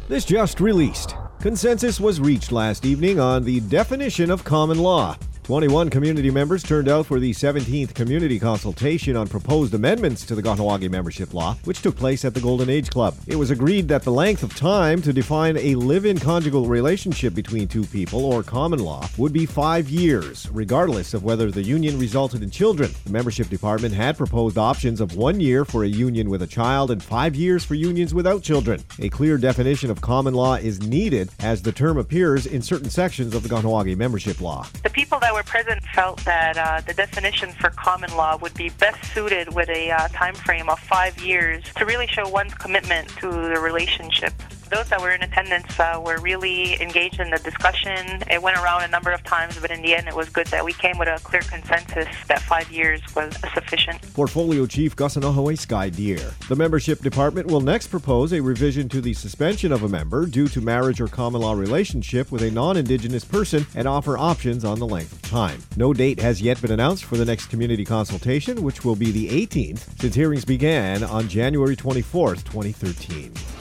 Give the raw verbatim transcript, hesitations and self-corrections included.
This just released. Consensus was reached last evening on the definition of common law. twenty-one community members turned out for the seventeenth community consultation on proposed amendments to the Kahnawake membership law, which took place at the Golden Age Club. It was agreed that the length of time to define a live-in conjugal relationship between two people, or common law, would be five years, regardless of whether the union resulted in children. The membership department had proposed options of one year for a union with a child and five years for unions without children. A clear definition of common law is needed, as the term appears in certain sections of the Kahnawake membership law. The people that were present felt that uh, the definition for common law would be best suited with a uh, time frame of five years to really show one's commitment to the relationship. Those that were in attendance uh, were really engaged in the discussion. It went around a number of times, but in the end it was good that we came with a clear consensus that five years was sufficient. Portfolio Chief Gusanahoe Sky Deer. The membership department will next propose a revision to the suspension of a member due to marriage or common law relationship with a non-Indigenous person and offer options on the length of time. No date has yet been announced for the next community consultation, which will be the eighteenth, since hearings began on January twenty-fourth, twenty thirteen.